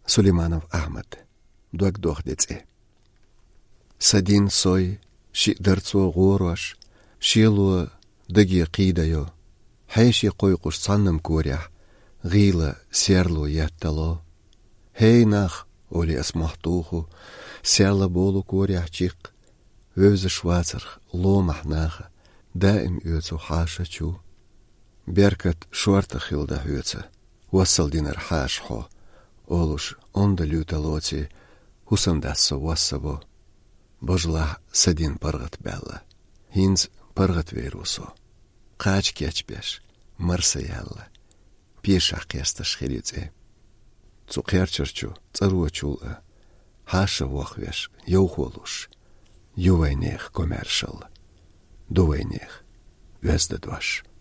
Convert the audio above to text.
Сулейманов Ахмад. Дуак дохдеце. Садин сой, шидерцо горош, шилу дги қидайо. Хайши қойқуш санным көрях, ғила серлу яттало. Хейнах, оли асмахтуху, серла болу көрях чиқ. Өзі швацарх, ломахнаха, даим өцу хашачу. Беркат шуарта хилда höца. Wassal dinar hashho. Олуш онда люталоти, хусандassa wassabo. Божла садин паргат белла. Хинз паргат верусо. Қач кечбеш, марса ялла. Пешах кесташ хилице. Цуқерчерчу, царуачула. Хаша вахвеш, йохолуш. Ювайнех комершал. Дувайнех, вездадваш.